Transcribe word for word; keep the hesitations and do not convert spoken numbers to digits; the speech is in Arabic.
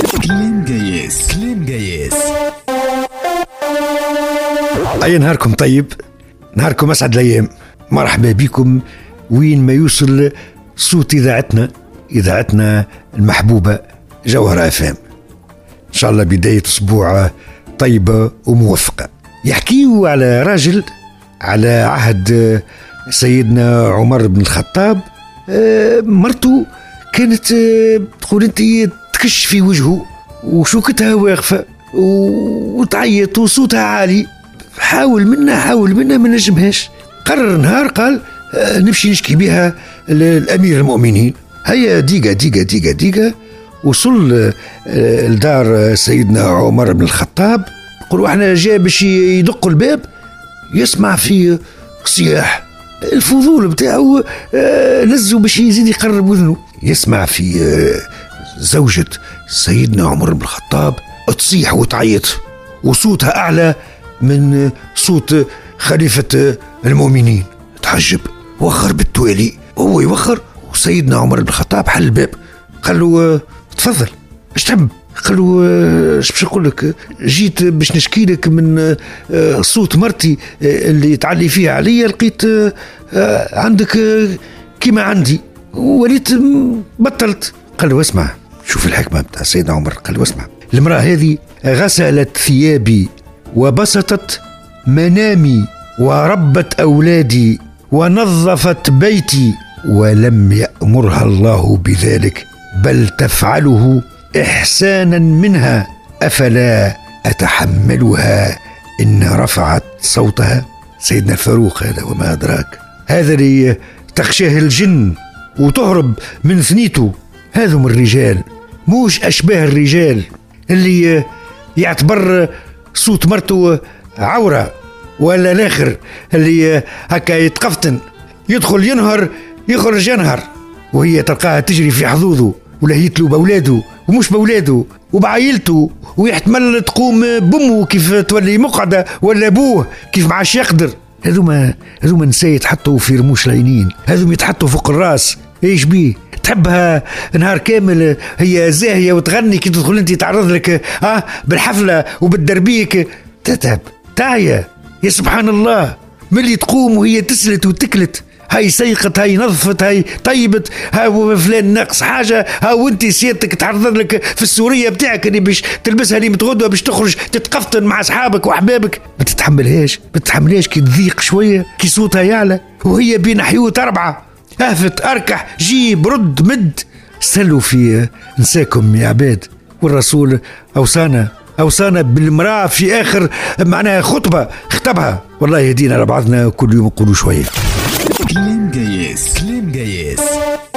كلام جيس كلام جيس. أي نهاركم طيب، نهاركم أسعد الأيام. مرحبا بكم وين ما يوصل صوت إذاعتنا إذاعتنا المحبوبة جوهرة اف ام. إن شاء الله بداية أسبوع طيبة وموفقة. يحكيوا على راجل على عهد سيدنا عمر بن الخطاب، مرته كانت تقول انت تكش في وجهه وشوكتها واقفة وتعيط وصوتها عالي، حاول منها حاول منها ما نجمهاش. قرر نهار قال نمشي نشكي بها الأمير المؤمنين. هيا ديقة ديقة ديقة ديقة وصل لدار سيدنا عمر بن الخطاب. يقولوا احنا جاء باش يدق الباب، يسمع في صياح، الفضول بتاعه نزوا باش يزيد يقرب وذنه. يسمع في زوجة سيدنا عمر بن الخطاب تصيح وتعيط وصوتها أعلى من صوت خليفة المؤمنين. تحجب، وخر بالتوالي، هو يوخر وسيدنا عمر بن الخطاب حل الباب. قال له تفضل ايش تحب؟ قال له ايش باش نقول لك، جيت باش نشكي لك من صوت مرتي اللي تعلي فيها عليا، لقيت عندك كيما عندي وليت بطلت. قال له اسمع، شوف الحكمة بتاع سيدنا عمر. قال له اسمع، المرأة هذه غسلت ثيابي وبسطت منامي وربت أولادي ونظفت بيتي ولم يأمرها الله بذلك، بل تفعله إحسانا منها، أفلا أتحملها إن رفعت صوتها. سيدنا الفاروق هذا وما أدراك، هذا اللي تخشاه الجن وتهرب من ثنيته. هذم الرجال موش أشباه الرجال اللي يعتبر صوت مرته عورة، ولا الآخر اللي هكا يتقفتن يدخل ينهر يخرج ينهر وهي تلقاها تجري في حظوظه ولا يتلو بأولاده ومش بأولاده وبعائلته، ويحتمل تقوم بأمه كيف تولي مقعدة ولا أبوه كيف معاش يقدر. هذوما هذوما نساء يتحطوا في رموش العينين، هذوما يتحطوا فوق الراس. ايش بيه تحبها نهار كامل هي زاهية وتغني، كي تدخل انت تعرض لك اه بالحفلة وبالدربيك تتعب تعيا. يا سبحان الله، ملي تقوم وهي تسلت وتكلت، هاي سيقت، هاي نظفت، هاي طيبت، هاي فلان ناقص حاجة، ها وانت سيادتك تعرض لك في السورية بتاعك اللي باش تلبسها اللي متغدوة باش تخرج تتقفتن مع أصحابك وأحبابك. ما تتحملهاش ما تتحملهاش كي تضيق شوية، كي صوتها يعلى وهي بين حيوت أربعة، أهفت أركح جيب رد مد. سلوا في نساكم يا عباد، والرسول أوصانا أوصانا بالمرأة في آخر معناها خطبة خطبها. والله يهدينا لبعضنا كل يوم نقولوا شوية. كلام جيس كلام جيس.